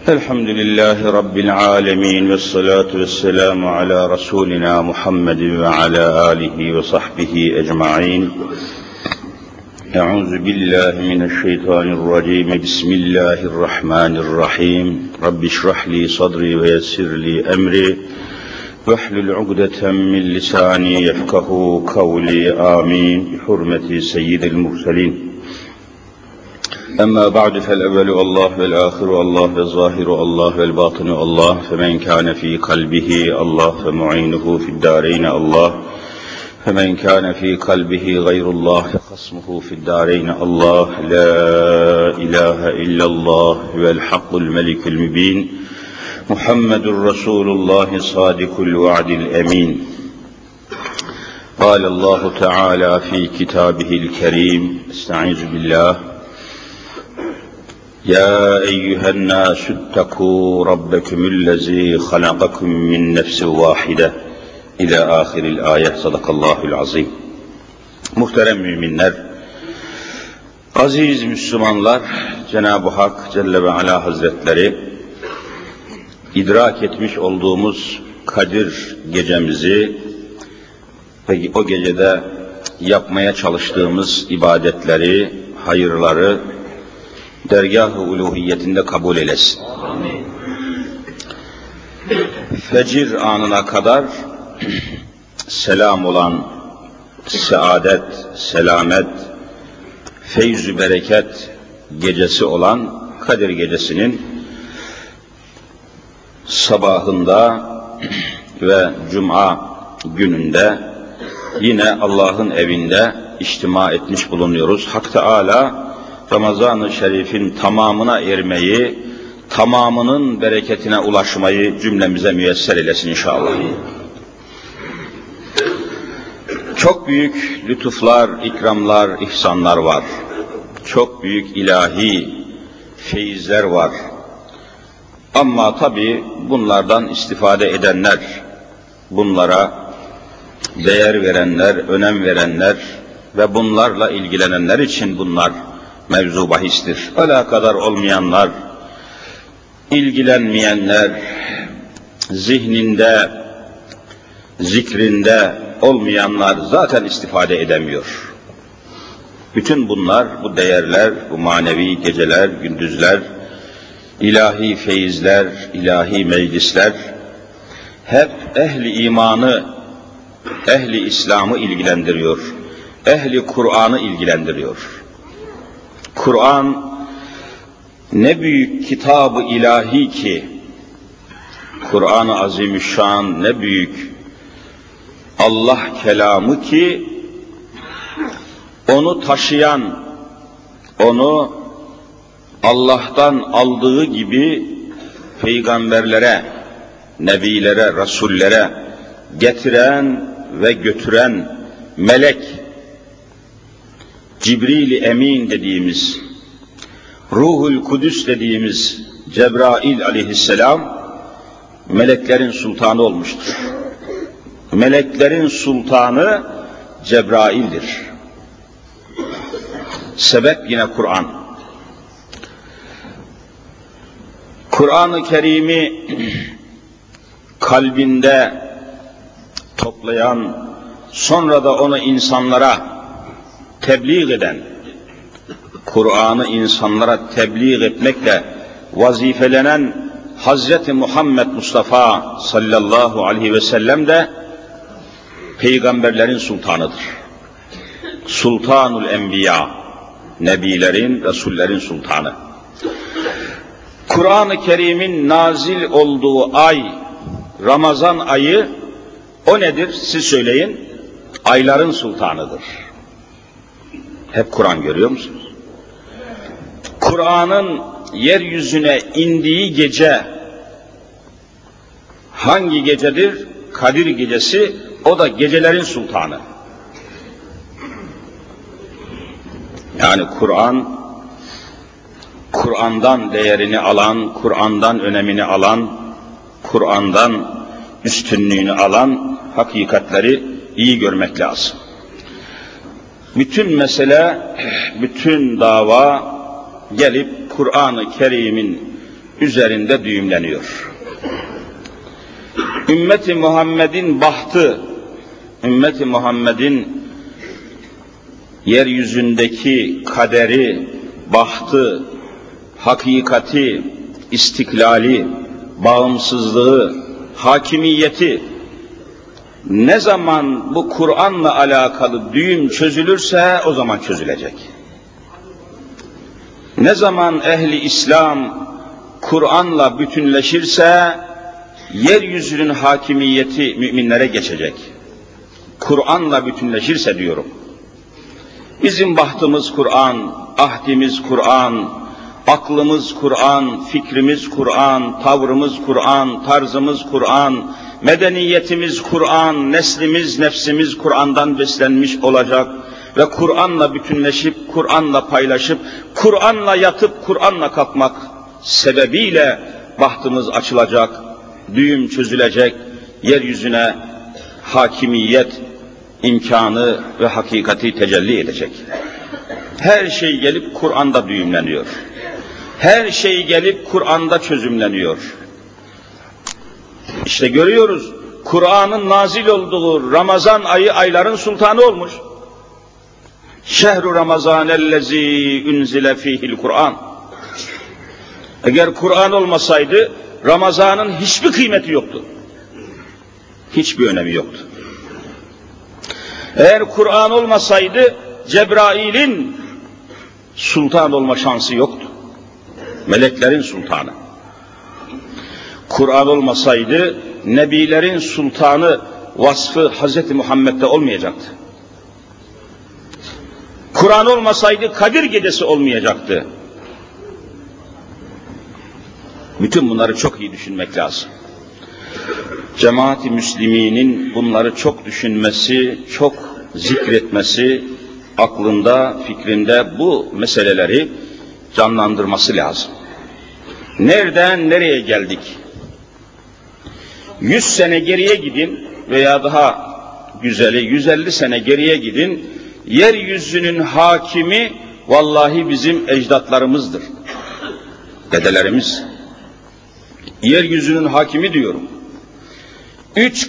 Elhamdülillahi Rabbil alemin ve salatu ve selamu ala Resulina Muhammedin ve ala alihi ve sahbihi ecma'in. Euzu billahi mineşşeytanirracim. Bismillahirrahmanirrahim. Rabbi şrah li sadri ve yessir li emri. Vehlul ugdeten min lisani yefkahu kavli. Amin. Bi hurmeti seyyidil murselin. Amma ba'du fel evvelu Allah vel ahiru Allah ve zahiru Allah vel batinu Allah femen kâne fî kalbihi Allah ve mu'inuhu fid dâreyni Allah femen kâne fî kalbihi gayrullah ve hasmuhu fid dâreyni Allah la ilahe illallah vel hakkul melikul mübin Muhammedur Resulullah sadikul va'dil emin. Allahu Teala fi kitabihil kerim. Estaizu billah. Ya eyyühen nâsü ttekû rabbekumullezî halakakum min nefsin vâhide ila ahiril ayet. Sadakallahul azim. Muhterem müminler, aziz Müslümanlar, Cenab-ı Hak Celle ve Ala Hazretleri idrak etmiş olduğumuz Kadir gecemizi ve o gecede yapmaya çalıştığımız ibadetleri, hayırları dergâh-ı uluhiyetinde kabul eylesin. Amin. Fecir anına kadar selam olan, saadet, selamet, feyz-ü bereket gecesi olan Kadir gecesinin sabahında ve Cuma gününde yine Allah'ın evinde içtima etmiş bulunuyoruz. Hak Teâlâ Ramazan-ı Şerif'in tamamına ermeyi, tamamının bereketine ulaşmayı cümlemize müyesser eylesin inşallah. Çok büyük lütuflar, ikramlar, ihsanlar var. Çok büyük ilahi feyizler var. Ama tabii bunlardan istifade edenler, bunlara değer verenler, önem verenler ve bunlarla ilgilenenler için bunlar mevzu bahistir. Alakadar olmayanlar, ilgilenmeyenler, zihninde, zikrinde olmayanlar zaten istifade edemiyor. Bütün bunlar, bu değerler, bu manevi geceler, gündüzler, ilahi feyizler, ilahi meclisler hep ehli imanı, ehli İslam'ı ilgilendiriyor. Ehli Kur'an'ı ilgilendiriyor. Kur'an ne büyük kitab-ı ilahi ki, Kur'an-ı Azimüşşan ne büyük Allah kelamı ki, onu taşıyan, onu Allah'tan aldığı gibi peygamberlere, nebilere, rasullere getiren ve götüren melek, Cibril-i Emin dediğimiz, Ruhul Kudüs dediğimiz Cebrail aleyhisselam meleklerin sultanı olmuştur. Meleklerin sultanı Cebrail'dir. Sebep yine Kur'an. Kur'an-ı Kerim'i kalbinde toplayan, sonra da onu insanlara tebliğ eden, Kur'an'ı insanlara tebliğ etmekle vazifelenen Hazreti Muhammed Mustafa sallallahu aleyhi ve sellem de peygamberlerin sultanıdır. Sultanul Enbiya, nebilerin, resullerin sultanı. Kur'an-ı Kerim'in nazil olduğu ay, Ramazan ayı, o nedir? Siz söyleyin. Ayların sultanıdır. Hep Kur'an görüyor musunuz? Kur'an'ın yeryüzüne indiği gece hangi gecedir? Kadir gecesi, o da gecelerin sultanı. Yani Kur'an'dan değerini alan, Kur'an'dan önemini alan, Kur'an'dan üstünlüğünü alan hakikatleri iyi görmek lazım. Bütün mesele, bütün dava gelip Kur'an-ı Kerim'in üzerinde düğümleniyor. Ümmeti Muhammed'in bahtı, ümmeti Muhammed'in yeryüzündeki kaderi, bahtı, hakikati, istiklali, bağımsızlığı, hakimiyeti ne zaman bu Kur'an'la alakalı düğüm çözülürse o zaman çözülecek. Ne zaman ehli İslam Kur'an'la bütünleşirse yeryüzünün hakimiyeti müminlere geçecek. Kur'an'la bütünleşirse diyorum. Bizim bahtımız Kur'an, ahdimiz Kur'an, aklımız Kur'an, fikrimiz Kur'an, tavrımız Kur'an, tarzımız Kur'an, medeniyetimiz Kur'an, neslimiz, nefsimiz Kur'an'dan beslenmiş olacak ve Kur'an'la bütünleşip, Kur'an'la paylaşıp, Kur'an'la yatıp, Kur'an'la kalkmak sebebiyle bahtımız açılacak, düğüm çözülecek, yeryüzüne hakimiyet imkanı ve hakikati tecelli edecek. Her şey gelip Kur'an'da düğümleniyor. Her şey gelip Kur'an'da çözümleniyor. İşte görüyoruz, Kur'an'ın nazil olduğu Ramazan ayı ayların sultanı olmuş. Şehru Ramazanellezî unzile fîhil Kur'an. Eğer Kur'an olmasaydı Ramazan'ın hiçbir kıymeti yoktu. Hiçbir önemi yoktu. Eğer Kur'an olmasaydı Cebrail'in sultan olma şansı yoktu. Meleklerin sultanı. Kur'an olmasaydı nebilerin sultanı vasfı Hz. Muhammed'de olmayacaktı. Kur'an olmasaydı Kadir Gecesi olmayacaktı. Bütün bunları çok iyi düşünmek lazım. Cemaat-i Müslüminin bunları çok düşünmesi, çok zikretmesi, aklında, fikrinde bu meseleleri canlandırması lazım. Nereden nereye geldik? 100 sene geriye gidin veya daha güzeli 150 sene geriye gidin, yeryüzünün hakimi vallahi bizim ecdatlarımızdır. Dedelerimiz. Yeryüzünün hakimi diyorum. 3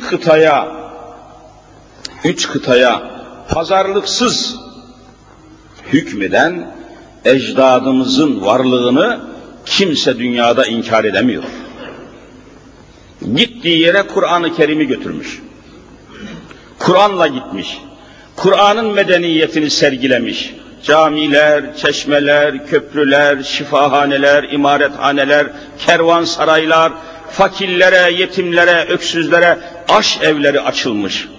kıtaya pazarlıksız hükmeden ecdadımızın varlığını kimse dünyada inkar edemiyor. Gittiği yere Kur'an-ı Kerim'i götürmüş. Kur'an'la gitmiş. Kur'an'ın medeniyetini sergilemiş. Camiler, çeşmeler, köprüler, şifahaneler, imarethaneler, kervansaraylar, fakirlere, yetimlere, öksüzlere aş evleri açılmış.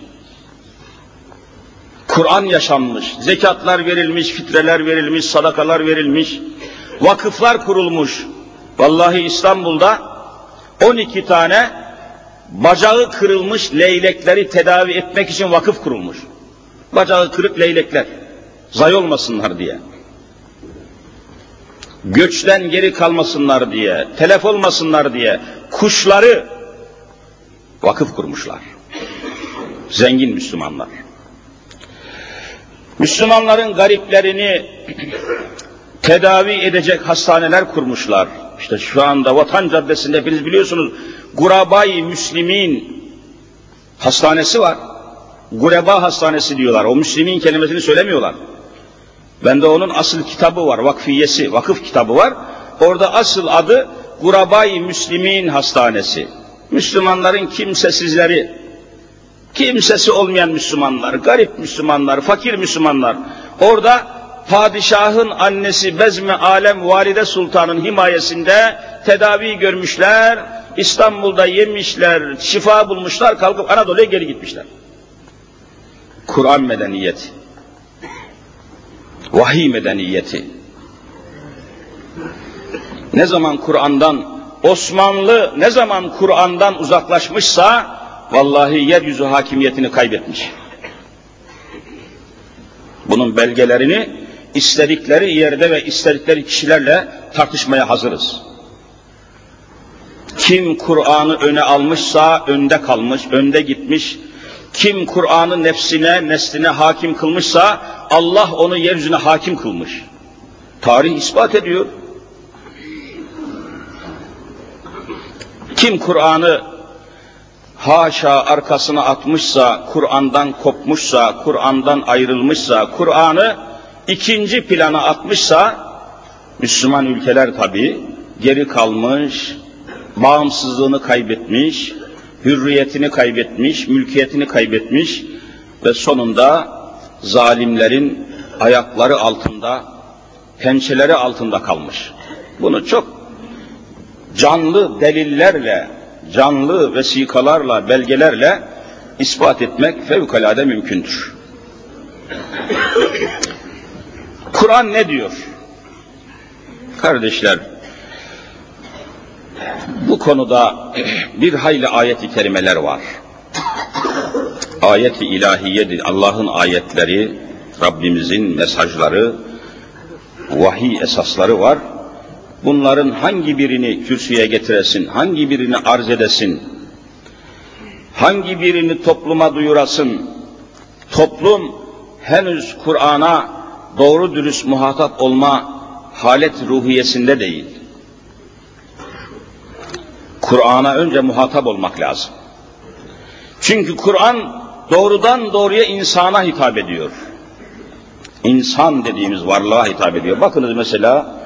Kur'an yaşanmış, zekatlar verilmiş, fitreler verilmiş, sadakalar verilmiş, vakıflar kurulmuş. Vallahi İstanbul'da 12 tane bacağı kırılmış leylekleri tedavi etmek için vakıf kurulmuş. Bacağı kırık leylekler, zayi olmasınlar diye. Göçten geri kalmasınlar diye, telef olmasınlar diye kuşları vakıf kurmuşlar. Zengin Müslümanlar. Müslümanların gariplerini tedavi edecek hastaneler kurmuşlar. İşte şu anda Vatan Caddesi'nde hepiniz biliyorsunuz Gurabay Müslimin hastanesi var. Gureba hastanesi diyorlar. O Müslimin kelimesini söylemiyorlar. Bende onun asıl kitabı var. Vakfiyesi, vakıf kitabı var. Orada asıl adı Gurabay Müslimin hastanesi. Müslümanların kimsesizleri, kimsesi olmayan Müslümanlar, garip Müslümanlar, fakir Müslümanlar. Orada padişahın annesi Bezmi Alem Valide Sultan'ın himayesinde tedavi görmüşler, İstanbul'da yemişler, şifa bulmuşlar, kalkıp Anadolu'ya geri gitmişler. Kur'an medeniyeti, vahiy medeniyeti. Ne zaman Kur'an'dan, Osmanlı ne zaman Kur'an'dan uzaklaşmışsa, vallahi yeryüzü hakimiyetini kaybetmiş. Bunun belgelerini istedikleri yerde ve istedikleri kişilerle tartışmaya hazırız. Kim Kur'an'ı öne almışsa önde kalmış, önde gitmiş. Kim Kur'an'ı nefsine, nesline hakim kılmışsa Allah onu yeryüzüne hakim kılmış. Tarih ispat ediyor. Kim Kur'an'ı haşa arkasına atmışsa, Kur'an'dan kopmuşsa, Kur'an'dan ayrılmışsa, Kur'an'ı ikinci plana atmışsa, Müslüman ülkeler tabii geri kalmış, bağımsızlığını kaybetmiş, hürriyetini kaybetmiş, mülkiyetini kaybetmiş ve sonunda zalimlerin ayakları altında, pençeleri altında kalmış. Bunu çok canlı delillerle, canlı vesikalarla, belgelerle ispat etmek fevkalade mümkündür. Kur'an ne diyor? Kardeşler, bu konuda bir hayli ayet-i kerimeler var. Ayet-i ilahiyedir, Allah'ın ayetleri, Rabbimizin mesajları, vahiy esasları var. Bunların hangi birini kürsüye getiresin, hangi birini arz edesin, hangi birini topluma duyurasın, toplum henüz Kur'an'a doğru dürüst muhatap olma halet ruhiyesinde değil. Kur'an'a önce muhatap olmak lazım. Çünkü Kur'an doğrudan doğruya insana hitap ediyor. İnsan dediğimiz varlığa hitap ediyor. Bakınız mesela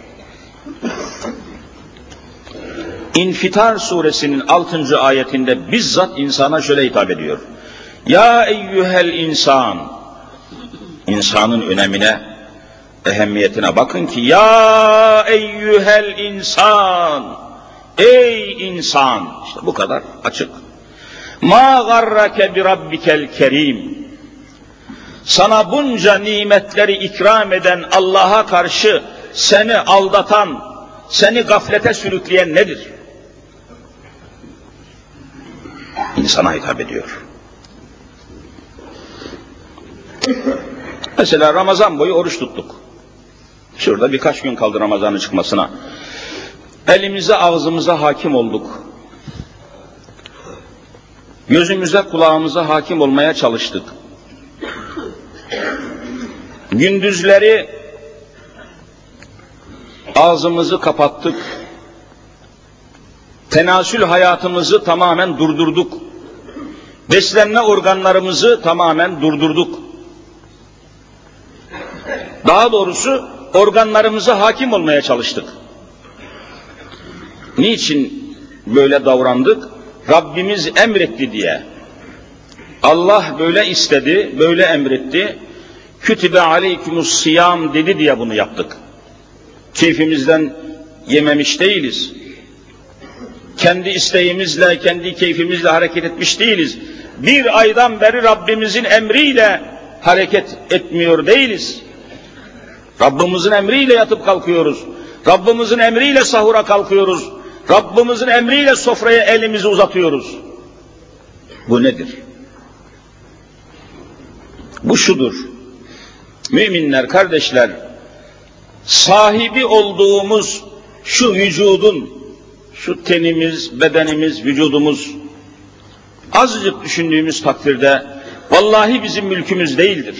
İnfitar suresinin 6. ayetinde bizzat insana şöyle hitap ediyor. Ya eyyühel insan. İnsanın önemine, ehemmiyetine bakın ki ya eyyühel insan. Ey insan. İşte bu kadar açık. Ma garrake bi rabbikel kerim. Sana bunca nimetleri ikram eden Allah'a karşı seni aldatan, seni gaflete sürükleyen nedir? İnsana hitap ediyor. Mesela Ramazan boyu oruç tuttuk. Şurada birkaç gün kaldı Ramazan'ın çıkmasına. Elimize ağzımıza hakim olduk. Gözümüze kulağımıza hakim olmaya çalıştık. Gündüzleri ağzımızı kapattık. Tenasül hayatımızı tamamen durdurduk. Beslenme organlarımızı tamamen durdurduk. Daha doğrusu organlarımıza hakim olmaya çalıştık. Niçin böyle davrandık? Rabbimiz emretti diye. Allah böyle istedi, böyle emretti. Kütübe aleykümus siyam dedi diye bunu yaptık. Keyfimizden yememiş değiliz. Kendi isteğimizle, kendi keyfimizle hareket etmiş değiliz. Bir aydan beri Rabbimizin emriyle hareket etmiyor değiliz. Rabbimizin emriyle yatıp kalkıyoruz. Rabbimizin emriyle sahura kalkıyoruz. Rabbimizin emriyle sofraya elimizi uzatıyoruz. Bu nedir? Bu şudur. Müminler, kardeşler, sahibi olduğumuz şu vücudun, şu tenimiz, bedenimiz, vücudumuz, azıcık düşündüğümüz takdirde vallahi bizim mülkümüz değildir.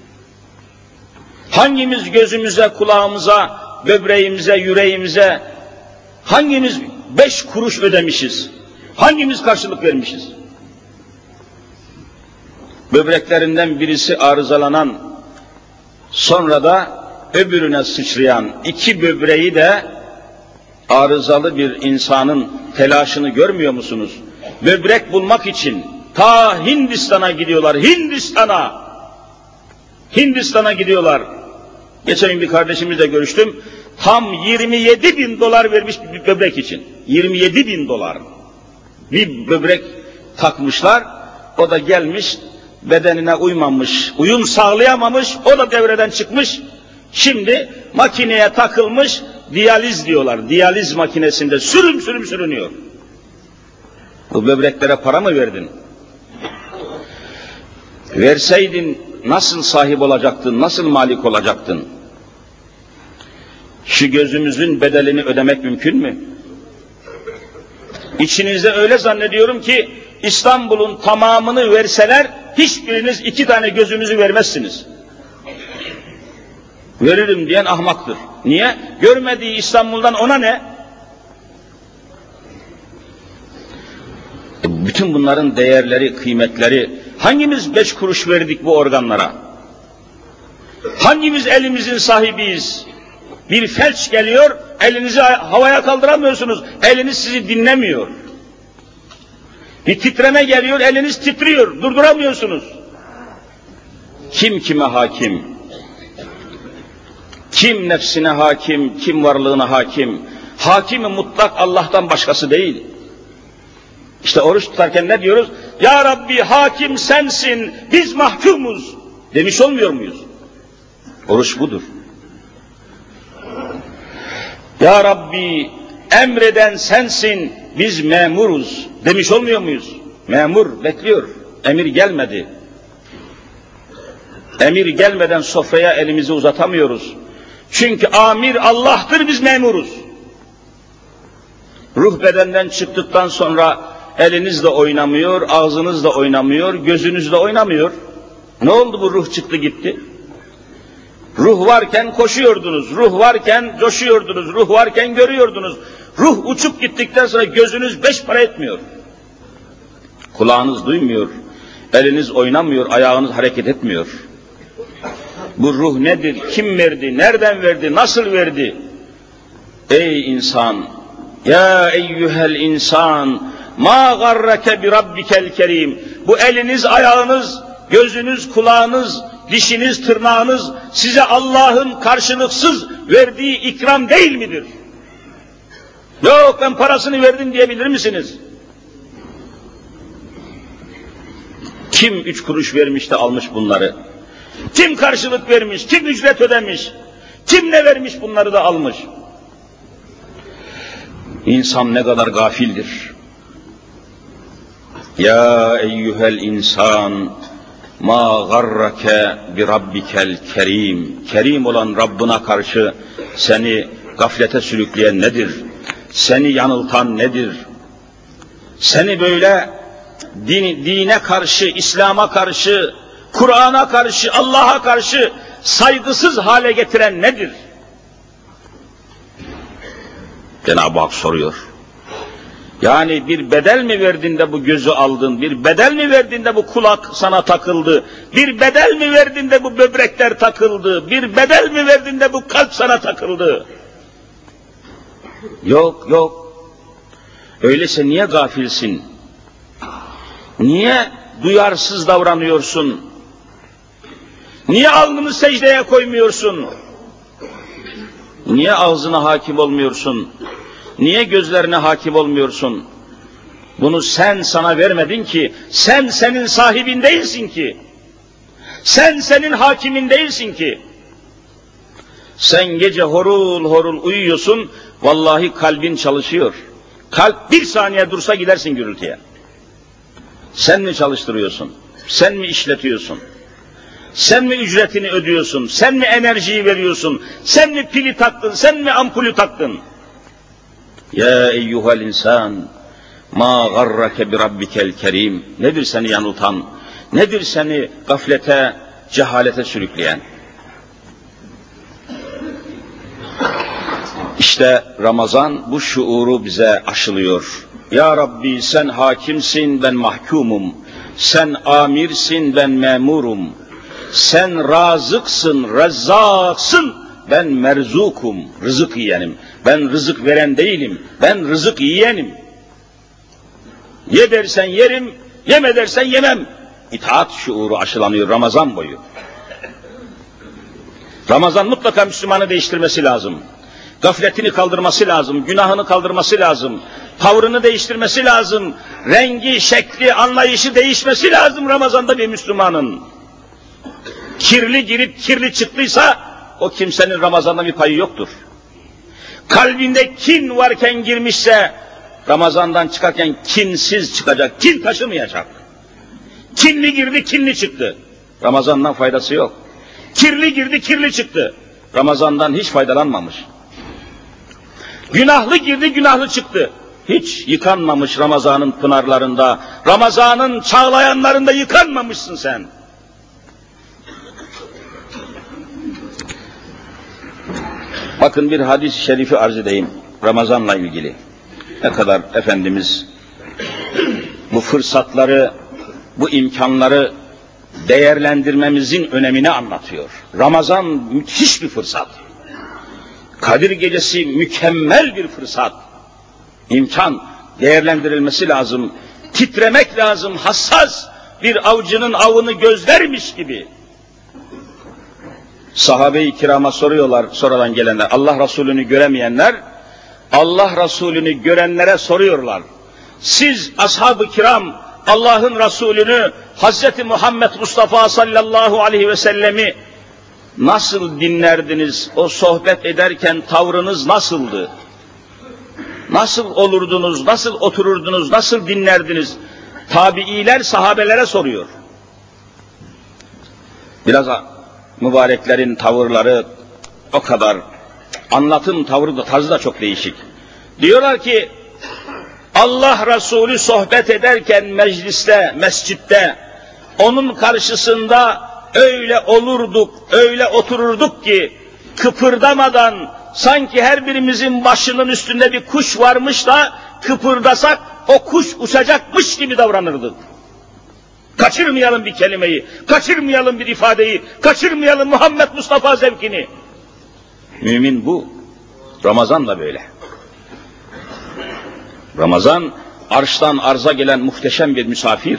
Hangimiz gözümüze, kulağımıza, böbreğimize, yüreğimize, hangimiz 5 kuruş ödemişiz? Hangimiz karşılık vermişiz? Böbreklerinden birisi arızalanan, sonra da öbürüne sıçrayan 2 böbreği de arızalı bir insanın telaşını görmüyor musunuz? Böbrek bulmak için ta Hindistan'a gidiyorlar, Hindistan'a gidiyorlar. Geçen gün bir kardeşimizle görüştüm. Tam $27.000 vermiş bir böbrek için. $27.000. Bir böbrek takmışlar. O da gelmiş, bedenine uymamış, uyum sağlayamamış, o da devreden çıkmış. Şimdi makineye takılmış, diyaliz diyorlar. Diyaliz makinesinde sürüm sürünüyor. Bu böbreklere para mı verdin? Verseydin nasıl sahip olacaktın, nasıl malik olacaktın? Şu gözümüzün bedelini ödemek mümkün mü? İçinizde öyle zannediyorum ki İstanbul'un tamamını verseler hiçbiriniz 2 tane gözünüzü vermezsiniz. Veririm diyen ahmaktır. Niye? Görmediği İstanbul'dan ona ne? Bütün bunların değerleri, kıymetleri, hangimiz 5 kuruş verdik bu organlara? Hangimiz elimizin sahibiyiz? Bir felç geliyor, elinizi havaya kaldıramıyorsunuz, eliniz sizi dinlemiyor. Bir titreme geliyor, eliniz titriyor, durduramıyorsunuz. Kim kime hakim? Kim nefsine hakim, kim varlığına hakim? Hakimi mutlak Allah'tan başkası değil. İşte oruç tutarken ne diyoruz? Ya Rabbi hakim sensin, biz mahkumuz demiş olmuyor muyuz? Oruç budur. Ya Rabbi emreden sensin, biz memuruz demiş olmuyor muyuz? Memur bekliyor, emir gelmedi. Emir gelmeden sofraya elimizi uzatamıyoruz. Çünkü amir Allah'tır, biz memuruz. Ruh bedenden çıktıktan sonra eliniz de oynamıyor, ağzınız da oynamıyor, gözünüz de oynamıyor. Ne oldu bu ruh çıktı gitti? Ruh varken koşuyordunuz, ruh varken coşuyordunuz, ruh varken görüyordunuz. Ruh uçup gittikten sonra gözünüz 5 para etmiyor. Kulağınız duymuyor, eliniz oynamıyor, ayağınız hareket etmiyor. Bu ruh nedir? Kim verdi? Nereden verdi? Nasıl verdi? Ey insan! Ya eyyuhel insan! Ma garrake bi rabbikel kerim! Bu eliniz, ayağınız, gözünüz, kulağınız, dişiniz, tırnağınız size Allah'ın karşılıksız verdiği ikram değil midir? Yok ben parasını verdim diyebilir misiniz? Kim 3 kuruş vermiş de almış bunları? Kim karşılık vermiş, kim ücret ödemiş, kim ne vermiş bunları da almış. İnsan ne kadar gafildir. Ya eyyuhel insan, ma garrake bi rabbikel kerim. Kerim olan Rabbına karşı seni gaflete sürükleyen nedir? Seni yanıltan nedir? Seni böyle dine karşı, İslam'a karşı, Kur'an'a karşı, Allah'a karşı saygısız hale getiren nedir? Cenab-ı Hak soruyor. Yani bir bedel mi verdin de bu gözü aldın? Bir bedel mi verdin de bu kulak sana takıldı? Bir bedel mi verdin de bu böbrekler takıldı? Bir bedel mi verdin de bu kalp sana takıldı? Yok, yok. Öyleyse niye gafilsin? Niye duyarsız davranıyorsun? Niye alnını secdeye koymuyorsun? Niye ağzına hakim olmuyorsun? Niye gözlerine hakim olmuyorsun? Bunu sen sana vermedin ki, sen senin sahibin değilsin ki. Sen senin hakimin değilsin ki. Sen gece horul horul uyuyorsun, vallahi kalbin çalışıyor. Kalp bir saniye dursa gidersin gürültüye. Sen mi çalıştırıyorsun? Sen mi işletiyorsun? Sen mi ücretini ödüyorsun? Sen mi enerjiyi veriyorsun? Sen mi pili taktın? Sen mi ampulü taktın? Ya eyyuhel insan, ma garrake bi rabbikel kerim. Nedir seni yanıltan? Nedir seni gaflete, cehalete sürükleyen? İşte Ramazan bu şuuru bize aşılıyor. Ya Rabbi sen hakimsin, ben mahkumum. Sen amirsin, ben memurum. Sen razıksın, rezzaksın, ben merzukum, rızık yiyenim. Ben rızık veren değilim, ben rızık yiyenim. Ye dersen yerim, yeme dersen yemem. İtaat şuuru aşılanıyor Ramazan boyu. Ramazan mutlaka Müslümanı değiştirmesi lazım. Gafletini kaldırması lazım, günahını kaldırması lazım, tavrını değiştirmesi lazım, rengi, şekli, anlayışı değişmesi lazım Ramazan'da bir Müslümanın. Kirli girip kirli çıktıysa o kimsenin Ramazan'da bir payı yoktur. Kalbinde kin varken girmişse Ramazan'dan çıkarken kinsiz çıkacak, kin taşımayacak. Kinli girdi, kinli çıktı. Ramazan'dan faydası yok. Kirli girdi, kirli çıktı. Ramazan'dan hiç faydalanmamış. Günahlı girdi, günahlı çıktı. Hiç yıkanmamış Ramazan'ın pınarlarında, Ramazan'ın çağlayanlarında yıkanmamışsın sen. Bakın bir hadis-i şerifi arz edeyim Ramazan'la ilgili. Ne kadar Efendimiz bu fırsatları, bu imkanları değerlendirmemizin önemini anlatıyor. Ramazan müthiş bir fırsat. Kadir Gecesi mükemmel bir fırsat. İmkan değerlendirilmesi lazım. Titremek lazım, hassas bir avcının avını gözlermiş gibi. Sahabe-i kirama soruyorlar, sonradan gelenler, Allah Resulü'nü göremeyenler, Allah Resulü'nü görenlere soruyorlar. Siz ashab-ı kiram Allah'ın Resulü'nü, Hazreti Muhammed Mustafa sallallahu aleyhi ve sellemi nasıl dinlerdiniz? O sohbet ederken tavrınız nasıldı? Nasıl olurdunuz, nasıl otururdunuz, nasıl dinlerdiniz? Tabiiler sahabelere soruyor. Biraz mübareklerin tavırları o kadar, anlatım tarzı da çok değişik. Diyorlar ki, Allah Resulü sohbet ederken mecliste, mescitte, onun karşısında öyle olurduk, öyle otururduk ki, kıpırdamadan, sanki her birimizin başının üstünde bir kuş varmış da, kıpırdasak o kuş uçacakmış gibi davranırdık. Kaçırmayalım bir kelimeyi, kaçırmayalım bir ifadeyi, kaçırmayalım Muhammed Mustafa zevkini. Mümin bu. Ramazan da böyle. Ramazan, arştan arza gelen muhteşem bir misafir.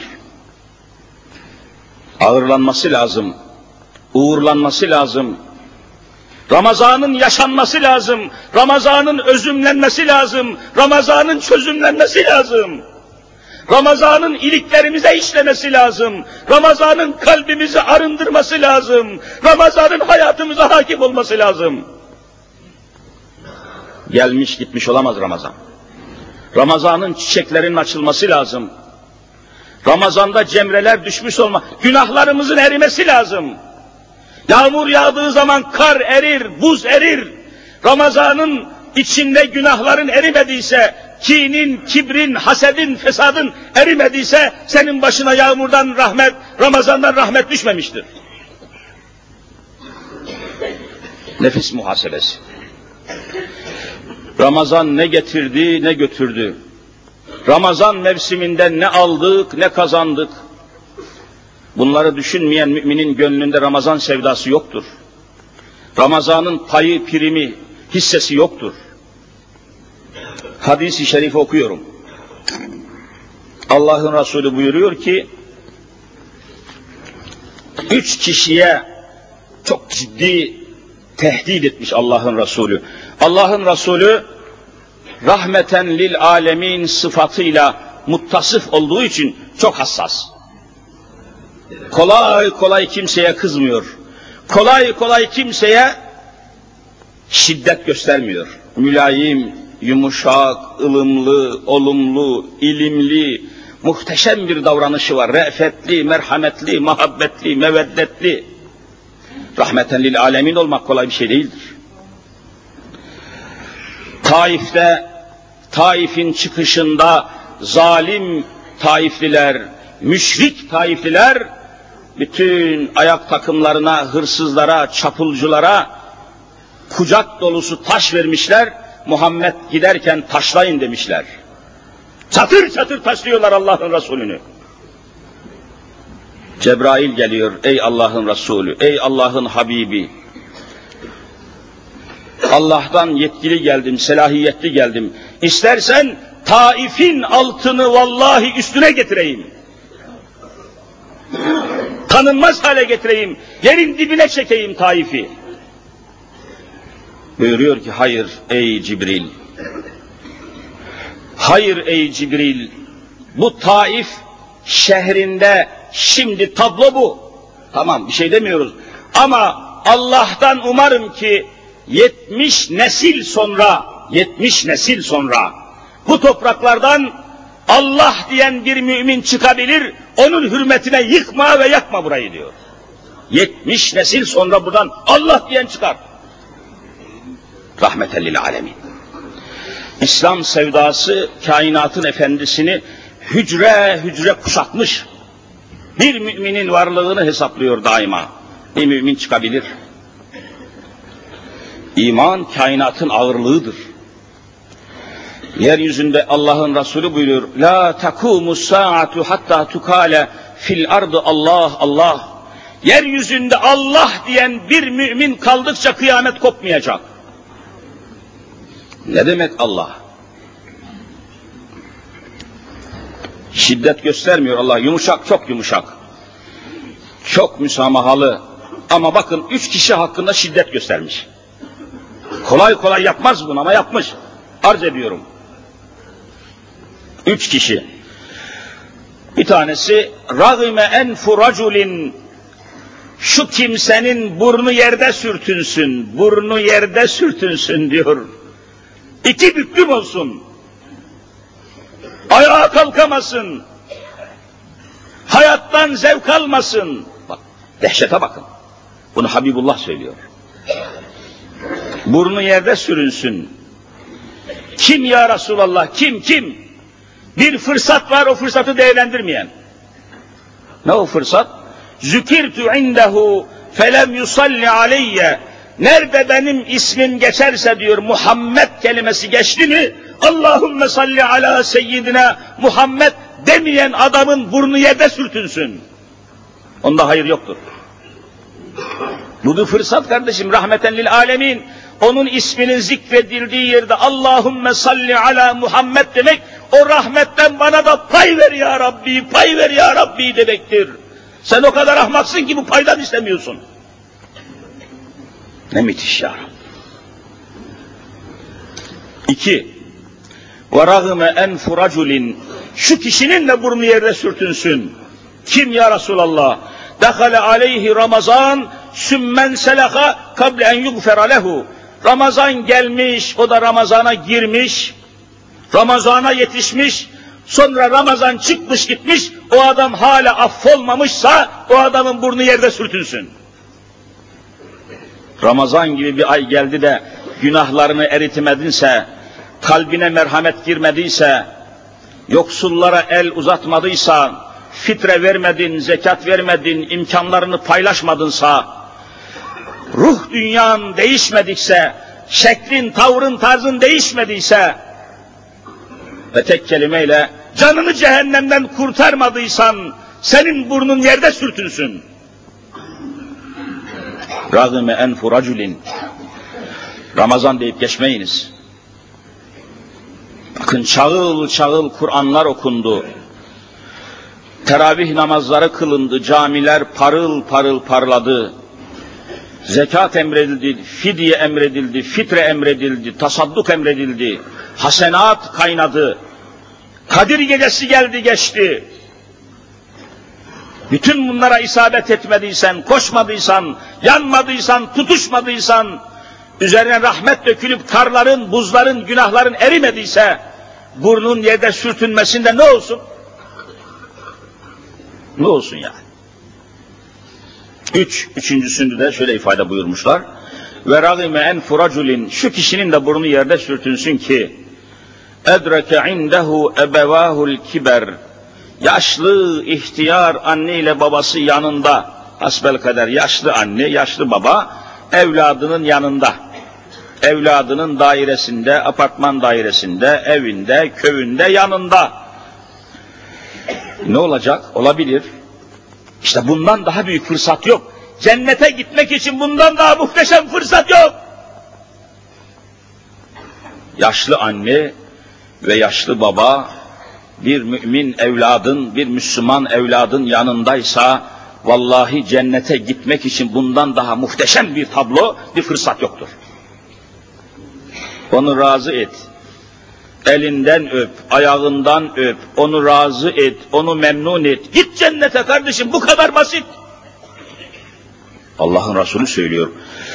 Ağırlanması lazım, uğurlanması lazım. Ramazanın yaşanması lazım, Ramazanın özümlenmesi lazım, Ramazanın çözümlenmesi lazım. Ramazanın iliklerimize işlemesi lazım, Ramazanın kalbimizi arındırması lazım, Ramazanın hayatımıza hakim olması lazım. Gelmiş gitmiş olamaz Ramazan. Ramazanın çiçeklerinin açılması lazım. Ramazanda cemreler düşmüş günahlarımızın erimesi lazım. Yağmur yağdığı zaman kar erir, buz erir. Ramazanın içinde günahların erimediyse, kinin, kibrin, hasedin, fesadın erimediyse, senin başına yağmurdan rahmet, Ramazandan rahmet düşmemiştir. Nefis muhasebesi. Ramazan ne getirdi, ne götürdü. Ramazan mevsiminden ne aldık, ne kazandık. Bunları düşünmeyen müminin gönlünde Ramazan sevdası yoktur. Ramazanın payı, primi, hissesi yoktur. Hadis-i şerifi okuyorum. Allah'ın Resulü buyuruyor ki, 3 kişiye çok ciddi tehdit etmiş Allah'ın Resulü. Allah'ın Resulü rahmeten lil alemin sıfatıyla muttasıf olduğu için çok hassas. Kolay kolay kimseye kızmıyor. Kolay kolay kimseye şiddet göstermiyor. Mülayim, yumuşak, ılımlı, olumlu, ilimli, muhteşem bir davranışı var. Re'fetli, merhametli, muhabbetli, meveddetli. Rahmeten lil alemin olmak kolay bir şey değildir. Taif'in çıkışında zalim Taifliler, müşrik Taifliler, bütün ayak takımlarına, hırsızlara, çapulculara kucak dolusu taş vermişler, Muhammed giderken taşlayın demişler. Çatır çatır taşlıyorlar Allah'ın Resulünü. Cebrail geliyor, ey Allah'ın Resulü, ey Allah'ın Habibi. Allah'tan yetkili geldim, selahiyetli geldim. İstersen Taif'in altını vallahi üstüne getireyim. Tanınmaz hale getireyim, yerin dibine çekeyim Taif'i. Buyuruyor ki, hayır ey Cibril. Hayır ey Cibril. Bu Taif şehrinde şimdi tablo bu. Tamam, bir şey demiyoruz. Ama Allah'tan umarım ki 70 nesil sonra bu topraklardan Allah diyen bir mümin çıkabilir, onun hürmetine yıkma ve yakma burayı diyor. 70 nesil sonra buradan Allah diyen çıkar. Rahmeten lil alemin. İslam sevdası kainatın efendisini hücre hücre kuşatmış. Bir müminin varlığını hesaplıyor daima. Bir mümin çıkabilir. İman kainatın ağırlığıdır. Yeryüzünde Allah'ın Resulü buyuruyor, la takumus saatu hatta tukale fil ardı Allah Allah. Yeryüzünde Allah diyen bir mümin kaldıkça kıyamet kopmayacak. Ne demek Allah? Şiddet göstermiyor Allah, yumuşak, çok yumuşak. Çok müsamahalı. Ama bakın 3 kişi hakkında şiddet göstermiş. Kolay kolay yapmaz bunu ama yapmış. Arz ediyorum. 3 kişi. Bir tanesi ragime enfu raculin, şu kimsenin burnu yerde sürtünsün, burnu yerde sürtünsün diyor. 2 büklüm olsun. Ayağa kalkamasın. Hayattan zevk almasın. Bak, dehşete bakın. Bunu Habibullah söylüyor. Burnu yerde sürünsün. Kim ya Resulallah? Kim? Bir fırsat var, o fırsatı değerlendirmeyen. Ne o fırsat? Zükirtu indehu felem yusalli aleyye. Nerede benim ismim geçerse diyor, Muhammed kelimesi geçti mi, Allahümme salli ala seyyidina Muhammed demeyen adamın burnu yerde sürtünsün. Onda hayır yoktur. Bu bir fırsat kardeşim, rahmeten lil alemin. Onun isminin zikredildiği yerde Allahümme salli ala Muhammed demek, o rahmetten bana da pay ver ya Rabbi, pay ver ya Rabbi demektir. Sen o kadar ahmaksın ki bu paydan istemiyorsun. Ne müthiş ya. 2. وَرَغْمَ اَنْفُ رَجُلٍ, şu kişinin de burnu yerde sürtünsün. Kim ya Resulallah? دَخَلَ عَلَيْهِ Ramazan sümmen selaka kable en yugfera lehu. Ramazan gelmiş, o da Ramazan'a girmiş, Ramazan'a yetişmiş, sonra Ramazan çıkmış gitmiş, o adam hala affolmamışsa o adamın burnu yerde sürtünsün. Ramazan gibi bir ay geldi de günahlarını eritemedinse, kalbine merhamet girmediyse, yoksullara el uzatmadıysa, fitre vermedin, zekat vermedin, imkanlarını paylaşmadınsa, ruh dünyan değişmedikse, şeklin, tavrın, tarzın değişmediyse ve tek kelimeyle canını cehennemden kurtarmadıysan, senin burnun yerde sürtünsün. Râgime enfu raculin. Ramazan deyip geçmeyiniz. Bakın çağıl çağıl Kur'anlar okundu. Teravih namazları kılındı, camiler parıl parıl parladı. Zekat emredildi, fidye emredildi, fitre emredildi, tasadduk emredildi. Hasenat kaynadı. Kadir gecesi geldi geçti. Bütün bunlara isabet etmediysen, koşmadıysan, yanmadıysan, tutuşmadıysan, üzerine rahmet dökülüp karların, buzların, günahların erimediyse, burnun yerde sürtünmesinde ne olsun? Ne olsun yani? Üçüncüsünde de şöyle ifade buyurmuşlar. Ve ragime enfu raculin, şu kişinin de burnu yerde sürtünsün ki, edreke indehu ebevahul kiber, yaşlı, ihtiyar anne ile babası yanında, hasbelkader yaşlı anne, yaşlı baba, evladının yanında, evladının dairesinde, apartman dairesinde, evinde, köyünde, yanında. Ne olacak? Olabilir. İşte bundan daha büyük fırsat yok. Cennete gitmek için bundan daha muhteşem fırsat yok. Yaşlı anne ve yaşlı baba, bir mümin evladın, bir Müslüman evladın yanındaysa, vallahi cennete gitmek için bundan daha muhteşem bir tablo, bir fırsat yoktur. Onu razı et, elinden öp, ayağından öp, onu razı et, onu memnun et. Git cennete kardeşim, bu kadar basit. Allah'ın Resulü söylüyor.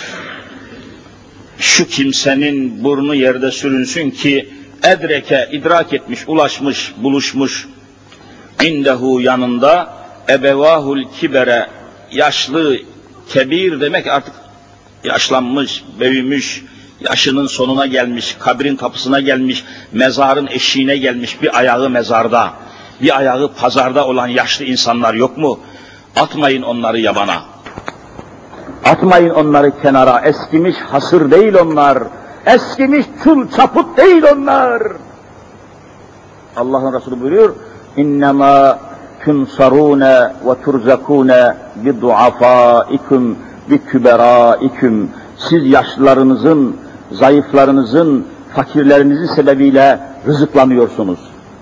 Şu kimsenin burnu yerde sürünsün ki, edreke, idrak etmiş, ulaşmış, buluşmuş, indehu yanında, ebevahul kibere, yaşlı, kebir demek artık yaşlanmış, büyümüş, yaşının sonuna gelmiş, kabrin kapısına gelmiş, mezarın eşiğine gelmiş, bir ayağı mezarda, bir ayağı pazarda olan yaşlı insanlar yok mu? Atmayın onları yabana. Atmayın onları kenara, eskimiş hasır değil onlar, eskimiş çul çaput değil onlar. Allah'ın Resulü buyuruyor, İnnemâ tunsarûne ve turzakûne bidu'afâikum biküberâikum. Siz yaşlılarınızın, zayıflarınızın, fakirlerinizin sebebiyle rızıklanıyorsunuz.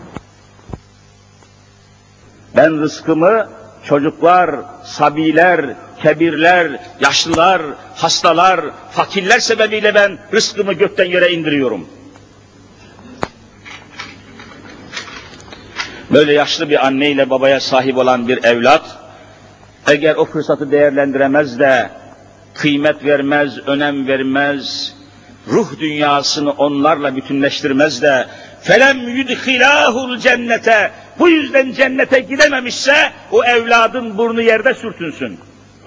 Ben rızkımı çocuklar, sabiler, kebirler, yaşlılar, hastalar, fakirler sebebiyle ben rızkımı gökten yere indiriyorum. Böyle yaşlı bir anneyle babaya sahip olan bir evlat, eğer o fırsatı değerlendiremez de, kıymet vermez, önem vermez, ruh dünyasını onlarla bütünleştirmez de, felem yudhilâhul cennete, bu yüzden cennete gidememişse, o evladın burnu yerde sürtünsün.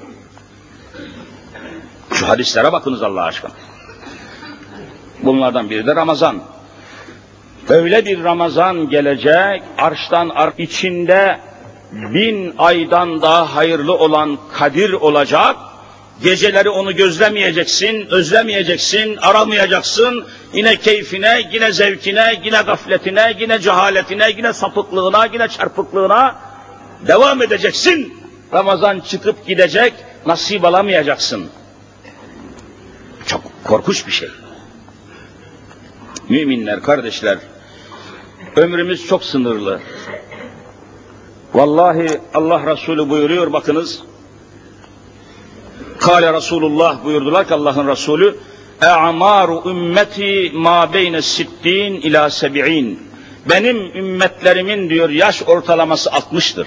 Şu hadislere bakınız Allah aşkına. Bunlardan biri de Ramazan. Öyle bir Ramazan gelecek, arştan içinde 1000 aydan daha hayırlı olan Kadir olacak, geceleri onu gözlemeyeceksin, özlemeyeceksin, aramayacaksın, yine keyfine, yine zevkine, yine gafletine, yine cehaletine, yine sapıklığına, yine çarpıklığına devam edeceksin. Ramazan çıkıp gidecek, nasip alamayacaksın. Çok korkunç bir şey. Müminler, kardeşler, ömrümüz çok sınırlı. Vallahi Allah Resulü buyuruyor, bakınız. Kâle Resulullah buyurdular ki Allah'ın Resulü, e'amâru ümmeti mâ beyne sittin ila seb'in. Benim ümmetlerimin diyor yaş ortalaması 60'tır.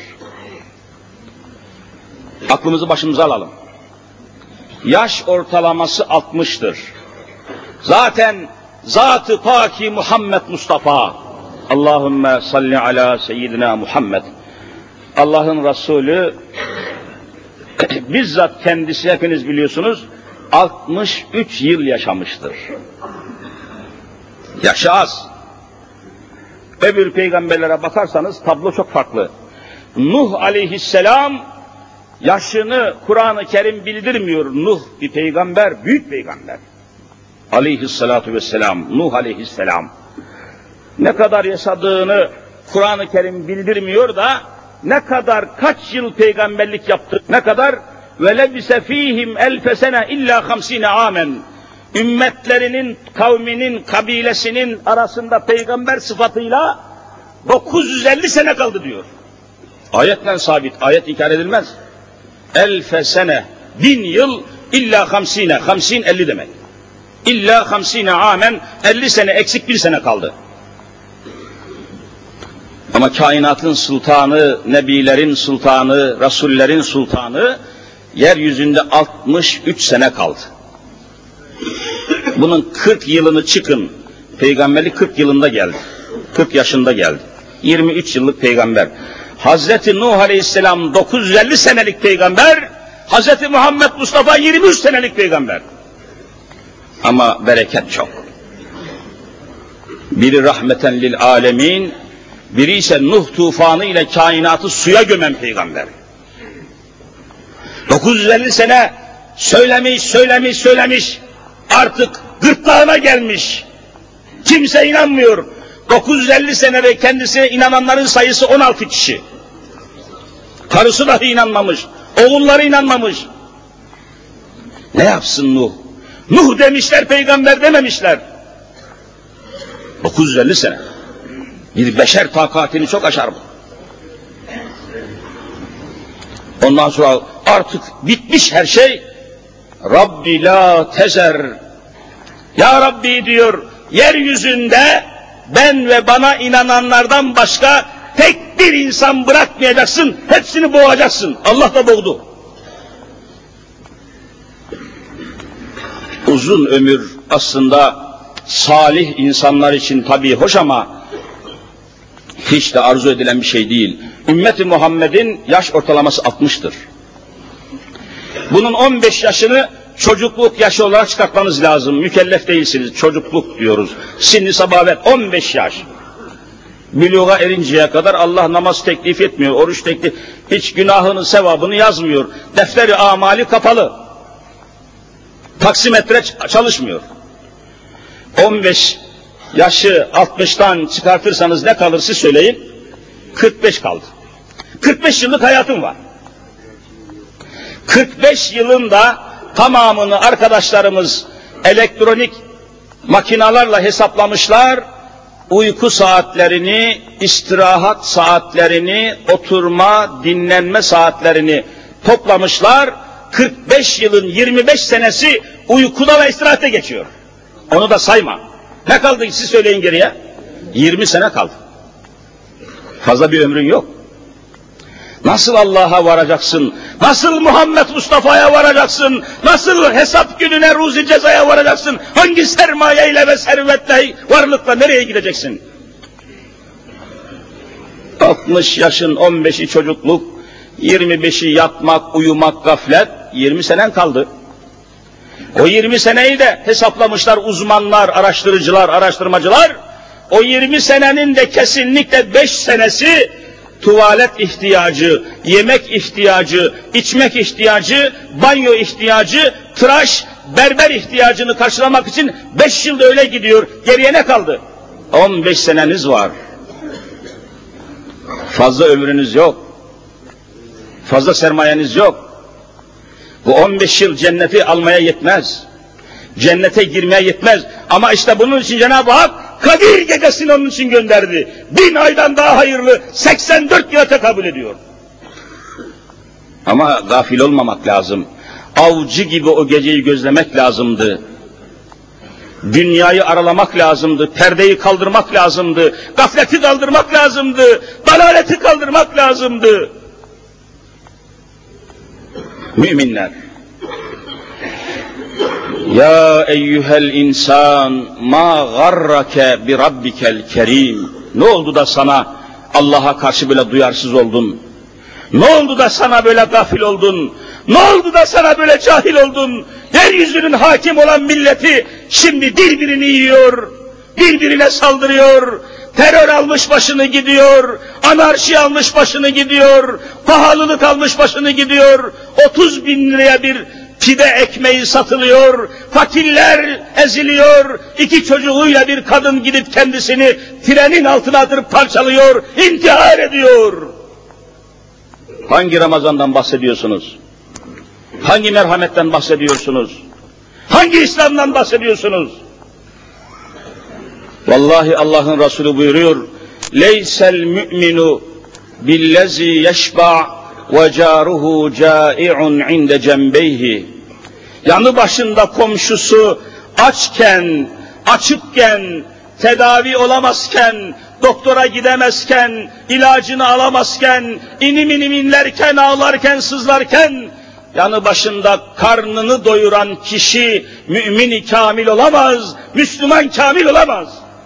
Aklımızı başımıza alalım. Yaş ortalaması 60'tır. Zaten Zat-ı Pâk-i Muhammed Mustafa, Allahümme salli ala seyyidina Muhammed. Allah'ın Resulü bizzat kendisi, hepiniz biliyorsunuz, 63 yıl yaşamıştır. Yaşı az. Öbür peygamberlere bakarsanız tablo çok farklı. Nuh aleyhisselam yaşını Kur'an-ı Kerim bildirmiyor. Nuh bir peygamber, büyük peygamber. Aleyhissalatu vesselam, Nuh aleyhisselam. Ne kadar yaşadığını Kur'an-ı Kerim bildirmiyor da, ne kadar, kaç yıl peygamberlik yaptı, ne kadar, ve lebise fihim elfe sene illa 50 amen. Ümmetlerinin, kavminin, kabilesinin arasında peygamber sıfatıyla 950 sene kaldı diyor. Ayetle sabit, ayet inkar edilmez. Elfe sene, 1000 yıl, illa 50, 50 demek. İlla 50 amen, 50 sene eksik, 1 sene kaldı. Ama kainatın sultanı, nebilerin sultanı, rasullerin sultanı, yeryüzünde 63 sene kaldı. Bunun 40 yılını çıkın, peygamberlik 40 yılında geldi, 40 yaşında geldi, 23 yıllık peygamber. Hazreti Nuh aleyhisselam 950 senelik peygamber, Hazreti Muhammed Mustafa 23 senelik peygamber. Ama bereket çok. Biri rahmeten lil alemin, biri ise Nuh tufanı ile kainatı suya gömen peygamber. 950 sene söylemiş, artık gırtlağına gelmiş. Kimse inanmıyor. 950 senede kendisine inananların sayısı 16 kişi. Karısı dahi inanmamış, oğulları inanmamış. Ne yapsın Nuh? Nuh demişler, peygamber dememişler. 950 sene. Bir beşer takatini çok aşar bu. Ondan sonra artık bitmiş her şey. Rabbi la tezer. Ya Rabbi diyor, yeryüzünde ben ve bana inananlardan başka tek bir insan bırakmayacaksın, hepsini boğacaksın. Allah da boğdu. Uzun ömür aslında salih insanlar için tabii hoş ama hiç de arzu edilen bir şey değil. Ümmeti Muhammed'in yaş ortalaması 60'tır. Bunun 15 yaşını çocukluk yaşı olarak çıkartmanız lazım. Mükellef değilsiniz, çocukluk diyoruz. Sinni sabavet 15 yaş. Büluğa erinceye kadar Allah namaz teklif etmiyor, oruç teklif, hiç günahını, sevabını yazmıyor. Defteri amali kapalı. Taksimetre çalışmıyor. 15 Yaşı 60'tan çıkartırsanız ne kalır siz söyleyin? 45 kaldı. 45 yıllık hayatım var. 45 yılında tamamını arkadaşlarımız elektronik makinalarla hesaplamışlar. Uyku saatlerini, istirahat saatlerini, oturma, dinlenme saatlerini toplamışlar. 45 yılın 25 senesi uykuda ve istirahatte geçiyor. Onu da sayma. Ne kaldı siz söyleyin geriye? 20 sene kaldı. Fazla bir ömrün yok. Nasıl Allah'a varacaksın? Nasıl Muhammed Mustafa'ya varacaksın? Nasıl hesap gününe, ruzi cezaya varacaksın? Hangi sermayeyle ve servetle, varlıkla nereye gideceksin? 60 yaşın 15'i çocukluk, 25'i yatmak, uyumak, gaflet, 20 senen kaldı. O 20 seneyi de hesaplamışlar uzmanlar, araştırıcılar, araştırmacılar. O 20 senenin de kesinlikle 5 senesi tuvalet ihtiyacı, yemek ihtiyacı, içmek ihtiyacı, banyo ihtiyacı, tıraş, berber ihtiyacını karşılamak için 5 yılda öyle gidiyor. Geriye ne kaldı? 15 seneniz var. Fazla ömrünüz yok. Fazla sermayeniz yok. Bu 15 yıl cenneti almaya yetmez. Cennete girmeye yetmez. Ama işte bunun için Cenab-ı Hak Kadir gecesini onun için gönderdi. 1000 aydan daha hayırlı 84 yıla tekabül ediyor. Ama gafil olmamak lazım. Avcı gibi o geceyi gözlemek lazımdı. Dünyayı aralamak lazımdı. Perdeyi kaldırmak lazımdı. Gafleti kaldırmak lazımdı. Dalaleti kaldırmak lazımdı. Müminler. Ya eyyuhel insan ma garrake bi rabbikel kerim. Ne oldu da sana Allah'a karşı böyle duyarsız oldun? Ne oldu da sana böyle gafil oldun? Ne oldu da sana böyle cahil oldun? Yeryüzünün hakim olan milleti şimdi birbirini yiyor, birbirine saldırıyor, terör almış başını gidiyor, anarşi almış başını gidiyor, pahalılık almış başını gidiyor, 30 bin liraya bir pide ekmeği satılıyor, fakirler eziliyor, 2 çocuğuyla bir kadın gidip kendisini trenin altına atıp parçalıyor, intihar ediyor. Hangi Ramazan'dan bahsediyorsunuz? Hangi merhametten bahsediyorsunuz? Hangi İslam'dan bahsediyorsunuz? Vallahi Allah'ın Resulü buyuruyor, leysel mü'minu billezi yeşba' ve caruhu câi'un inde cembeyhi. Yanı başında komşusu açken, açıkken, tedavi olamazken, doktora gidemezken, ilacını alamazken, inim inim inlerken, ağlarken, sızlarken, yanı başında karnını doyuran kişi mümin-i kamil olamaz, Müslüman kamil olamaz.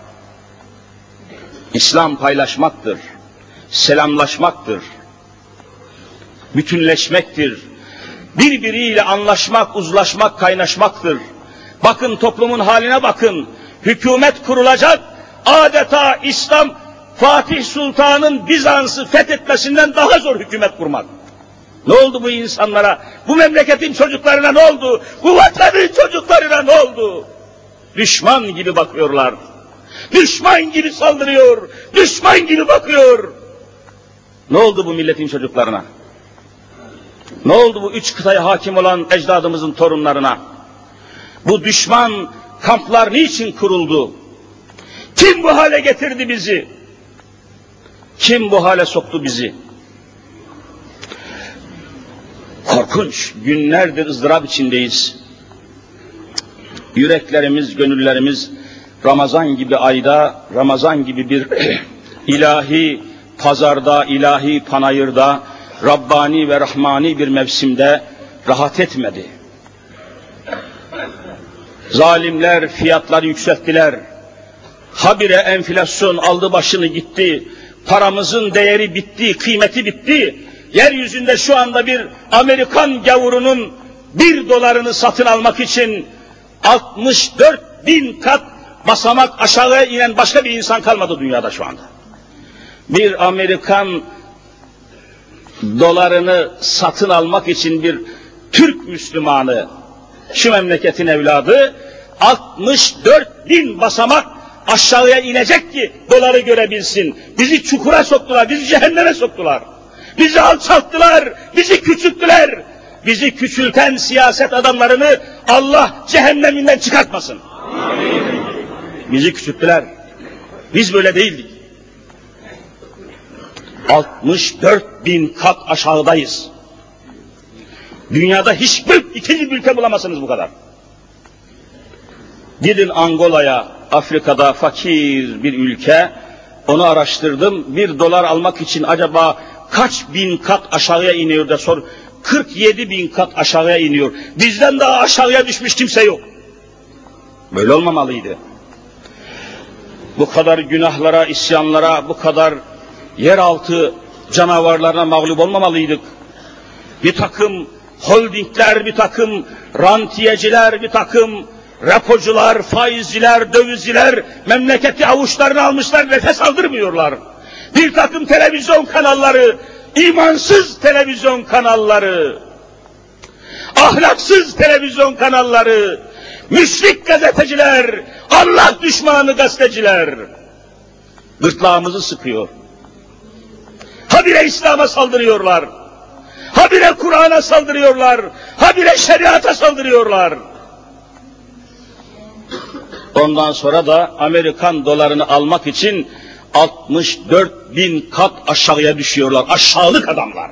İslam paylaşmaktır, selamlaşmaktır, bütünleşmektir, birbiriyle anlaşmak, uzlaşmak, kaynaşmaktır. Bakın toplumun haline bakın, hükümet kurulacak, adeta İslam, Fatih Sultan'ın Bizans'ı fethetmesinden daha zor hükümet kurmak. Ne oldu bu insanlara? Bu memleketin çocuklarına ne oldu? Bu vatanın çocuklarına ne oldu? Düşman gibi bakıyorlar. Düşman gibi saldırıyor. Düşman gibi bakıyor. Ne oldu bu milletin çocuklarına? Ne oldu bu 3 kıtaya hakim olan ecdadımızın torunlarına? Bu düşman kamplar niçin kuruldu? Kim bu hale getirdi bizi? Kim bu hale soktu bizi? Korkunç, günlerdir ızdırap içindeyiz. Yüreklerimiz, gönüllerimiz Ramazan gibi ayda, Ramazan gibi bir ilahi pazarda, ilahi panayırda, Rabbani ve Rahmani bir mevsimde rahat etmedi. Zalimler fiyatları yükselttiler. Habire enflasyon aldı başını gitti. Paramızın değeri bitti, kıymeti bitti. Yeryüzünde şu anda bir Amerikan gavurunun 1 dolarını satın almak için 64.000 kat basamak aşağıya inen başka bir insan kalmadı dünyada şu anda. Bir Amerikan dolarını satın almak için bir Türk Müslümanı, şu memleketin evladı 64.000 basamak aşağıya inecek ki doları görebilsin. Bizi çukura soktular, bizi cehenneme soktular. Bizi alçalttılar, bizi küçülttüler. Bizi küçülten siyaset adamlarını Allah cehenneminden çıkartmasın. Bizi küçülttüler. Biz böyle değildik. 64.000 kat aşağıdayız. Dünyada hiçbir ikinci bir ülke bulamazsınız bu kadar. Gidin Angola'ya, Afrika'da fakir bir ülke, onu araştırdım. $1 almak için acaba kaç bin kat aşağıya iniyor da sor. 47.000 kat aşağıya iniyor. Bizden daha aşağıya düşmüş kimse yok. Böyle olmamalıydı. Bu kadar günahlara, isyanlara, bu kadar yeraltı canavarlarına mağlup olmamalıydık. Bir takım holdingler, bir takım rantiyeciler, bir takım repocular, faizciler, dövizciler memleketi avuçlarına almışlar, nefes aldırmıyorlar. Bir takım televizyon kanalları, imansız televizyon kanalları, ahlaksız televizyon kanalları, müşrik gazeteciler, Allah düşmanı gazeteciler gırtlağımızı sıkıyor. Habire İslam'a saldırıyorlar. Habire Kur'an'a saldırıyorlar. Habire şeriata saldırıyorlar. Ondan sonra da Amerikan dolarını almak için 64.000 kat aşağıya düşüyorlar. Aşağılık adamlar.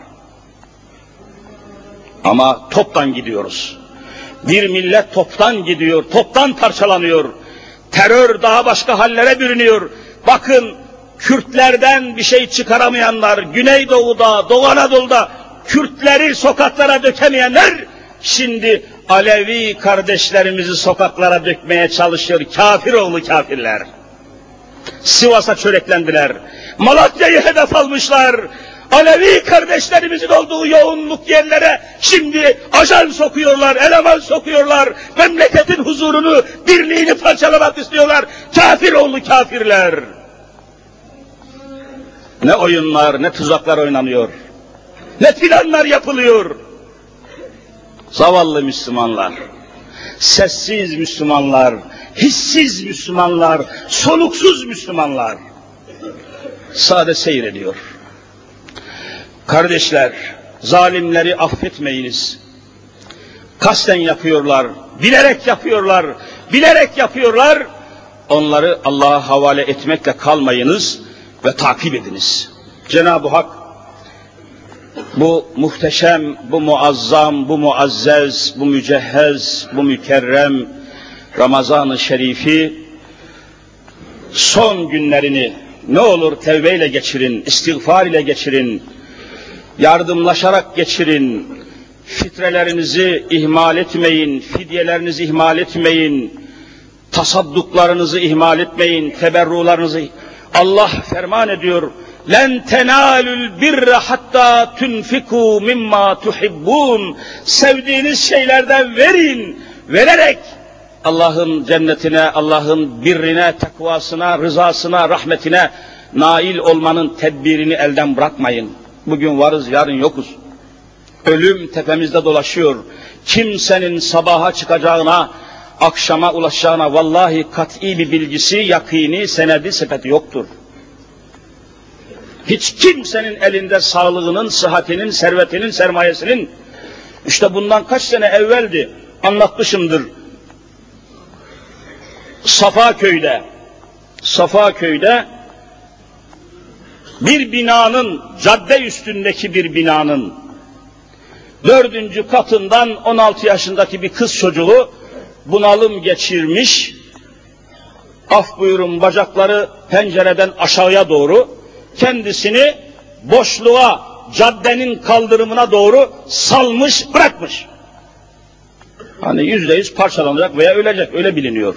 Ama toptan gidiyoruz. Bir millet toptan gidiyor, toptan parçalanıyor. Terör daha başka hallere bürünüyor. Bakın Kürtlerden bir şey çıkaramayanlar, Güneydoğu'da, Doğu Anadolu'da Kürtleri sokaklara dökemeyenler, şimdi Alevi kardeşlerimizi sokaklara dökmeye çalışıyor. Kafir oğlu kafirler. Sivas'a çöreklendiler. Malatya'yı hedef almışlar. Alevi kardeşlerimizin olduğu yoğunluk yerlere şimdi ajan sokuyorlar, eleman sokuyorlar. Memleketin huzurunu, birliğini parçalamak istiyorlar. Kafir oğlu kafirler. Ne oyunlar, ne tuzaklar oynanıyor. Ne planlar yapılıyor. Zavallı Müslümanlar, sessiz Müslümanlar, hissiz Müslümanlar, soluksuz Müslümanlar sadece seyrediyor. Kardeşler, zalimleri affetmeyiniz. Kasten yapıyorlar, bilerek yapıyorlar, bilerek yapıyorlar. Onları Allah'a havale etmekle kalmayınız ve takip ediniz. Cenab-ı Hak bu muhteşem, bu muazzam, bu muazzez, bu mücehhez, bu mükerrem Ramazan-ı Şerif'i son günlerini ne olur tevbeyle geçirin, istiğfar ile geçirin, yardımlaşarak geçirin, fitrelerinizi ihmal etmeyin, fidyelerinizi ihmal etmeyin, tasadduklarınızı ihmal etmeyin, teberrularınızı. Allah ferman ediyor, لَنْ تَنَالُوا الْبِرَّ حَتَّى تُنْفِكُوا مِمَّا تُحِبُّونَ. Sevdiğiniz şeylerden verin, vererek Allah'ın cennetine, Allah'ın birrine, takvasına, rızasına, rahmetine nail olmanın tedbirini elden bırakmayın. Bugün varız, yarın yokuz. Ölüm tepemizde dolaşıyor. Kimsenin sabaha çıkacağına, akşama ulaşacağına vallahi kat'i bir bilgisi, yakini, senedi, sepeti yoktur. Hiç kimsenin elinde sağlığının, sıhhatinin, servetinin, sermayesinin, işte bundan kaç sene evveldi, anlatmışımdır. Safaköy'de bir binanın, cadde üstündeki bir binanın 4. katından 16 yaşındaki bir kız çocuğu bunalım geçirmiş, af buyurun bacakları pencereden aşağıya doğru, kendisini boşluğa, caddenin kaldırımına doğru salmış, bırakmış. Hani %100 parçalanacak veya ölecek, öyle biliniyor.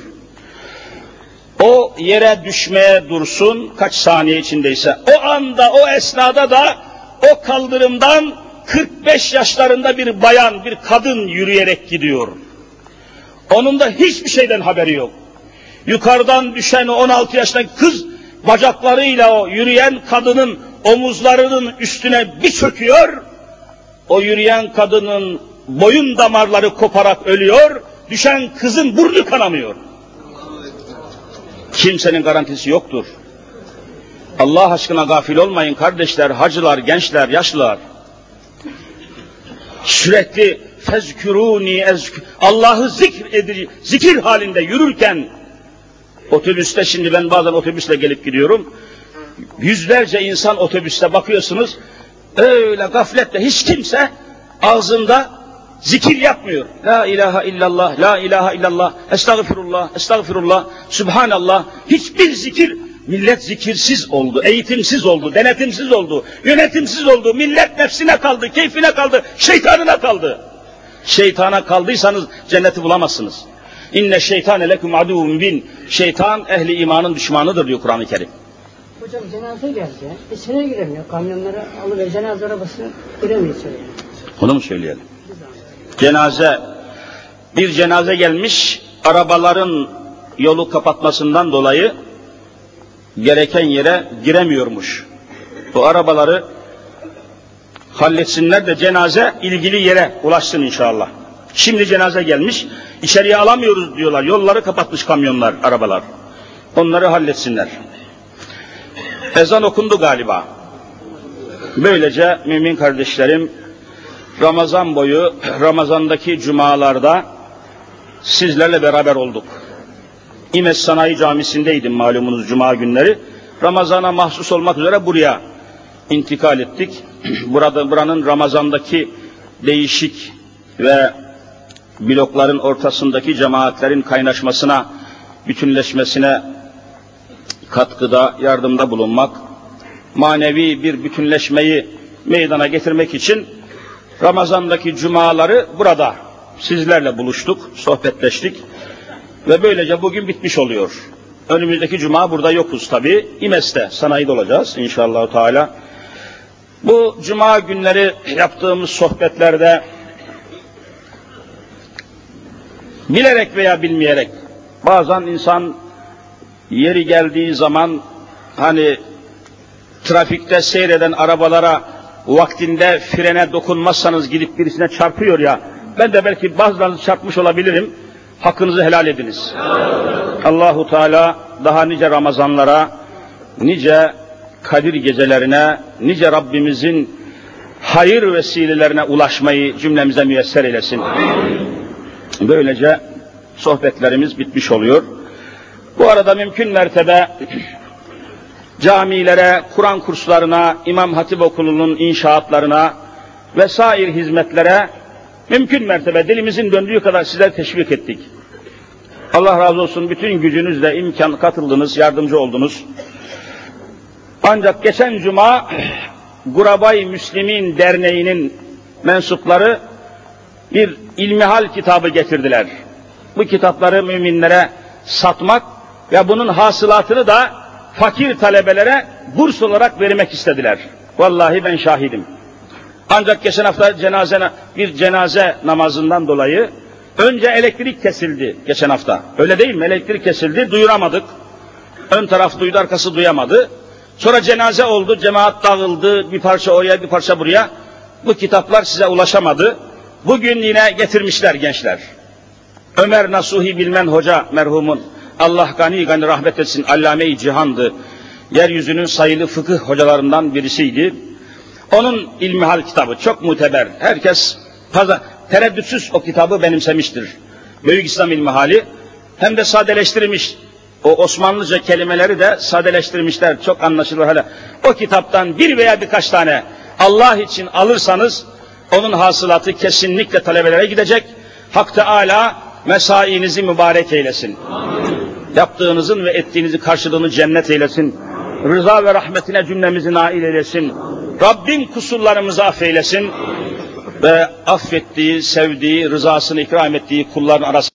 O yere düşmeye dursun, kaç saniye içindeyse, o anda, o esnada da o kaldırımdan 45 yaşlarında bir bayan, bir kadın yürüyerek gidiyor. Onun da hiçbir şeyden haberi yok. Yukarıdan düşen o 16 yaşındaki kız, bacaklarıyla o yürüyen kadının omuzlarının üstüne bir çöküyor, o yürüyen kadının boyun damarları koparak ölüyor, düşen kızın burnu kanamıyor. Kimsenin garantisi yoktur. Allah aşkına gafil olmayın kardeşler, hacılar, gençler, yaşlılar. Sürekli fezkürûni Allah'ı zikir halinde yürürken, otobüste, şimdi ben bazen otobüsle gelip gidiyorum, yüzlerce insan otobüste bakıyorsunuz, öyle gafletle hiç kimse ağzında zikir yapmıyor. La ilahe illallah, la ilahe illallah, estağfirullah, estağfirullah, subhanallah. Hiçbir zikir, millet zikirsiz oldu, eğitimsiz oldu, denetimsiz oldu, yönetimsiz oldu. Millet nefsine kaldı, keyfine kaldı, şeytanına kaldı. Şeytana kaldıysanız cenneti bulamazsınız. İnne şeytane lekum aduvun mübin. Şeytan ehli imanın düşmanıdır diyor Kur'an-ı Kerim. Hocam cenaze geldi. İçine giremiyor. Kamyonlara alıver, cenaze arabasına giremiyor içeri. Onu mu söyleyelim? Bir cenaze gelmiş, arabaların yolu kapatmasından dolayı gereken yere giremiyormuş. Bu arabaları halletsinler de cenaze ilgili yere ulaşsın inşallah. Şimdi cenaze gelmiş, içeriye alamıyoruz diyorlar. Yolları kapatmış kamyonlar, arabalar. Onları halletsinler. Ezan okundu galiba. Böylece mümin kardeşlerim, Ramazan boyu, Ramazan'daki cumalarda sizlerle beraber olduk. İmes Sanayi Camisi'ndeydim malumunuz cuma günleri. Ramazan'a mahsus olmak üzere buraya intikal ettik. Buranın Ramazan'daki değişik ve blokların ortasındaki cemaatlerin kaynaşmasına, bütünleşmesine katkıda, yardımda bulunmak, manevi bir bütünleşmeyi meydana getirmek için Ramazan'daki cumaları burada sizlerle buluştuk, sohbetleştik ve böylece bugün bitmiş oluyor. Önümüzdeki cuma burada yokuz tabi. İmes'te, sanayide olacağız inşallah Teala. Bu cuma günleri yaptığımız sohbetlerde bilerek veya bilmeyerek bazen insan yeri geldiği zaman hani trafikte seyreden arabalara vaktinde frene dokunmazsanız gidip birisine çarpıyor ya, ben de belki bazılarınızı çarpmış olabilirim. Hakkınızı helal ediniz. Allahu Teala daha nice Ramazanlara, nice Kadir gecelerine, nice Rabbimizin hayır vesilelerine ulaşmayı cümlemize müyesser eylesin. Böylece sohbetlerimiz bitmiş oluyor. Bu arada mümkün mertebe camilere, Kur'an kurslarına, İmam Hatip Okulu'nun inşaatlarına vesaire hizmetlere mümkün mertebe dilimizin döndüğü kadar sizler teşvik ettik. Allah razı olsun, bütün gücünüzle imkan katıldınız, yardımcı oldunuz. Ancak geçen cuma Gurabay Müslimin Derneği'nin mensupları bir ilmihal kitabı getirdiler. Bu kitapları müminlere satmak ve bunun hasılatını da fakir talebelere burs olarak vermek istediler. Vallahi ben şahidim. Ancak geçen hafta bir cenaze namazından dolayı önce elektrik kesildi geçen hafta. Öyle değil mi? Elektrik kesildi, duyuramadık. Ön taraf duydu, arkası duyamadı. Sonra cenaze oldu, cemaat dağıldı, bir parça oraya, bir parça buraya. Bu kitaplar size ulaşamadı. Bugün yine getirmişler gençler. Ömer Nasuhi Bilmen Hoca merhumun, Allah gani gani rahmet etsin, allame-i cihandı. Yeryüzünün sayılı fıkıh hocalarından birisiydi. Onun ilmihal kitabı çok muteber. Herkes tereddütsüz o kitabı benimsemiştir. Büyük İslam ilmihali hem de sadeleştirilmiş. O Osmanlıca kelimeleri de sadeleştirmişler. Çok anlaşılır hala. O kitaptan bir veya birkaç tane Allah için alırsanız onun hasılatı kesinlikle talebelere gidecek. Hak Teâlâ mesainizi mübarek eylesin. Amin. Yaptığınızın ve ettiğinizin karşılığını cennet eylesin. Rıza ve rahmetine cümlemizi nail eylesin. Rabbim kusurlarımızı affeylesin. Ve affettiği, sevdiği, rızasını ikram ettiği kulların arasında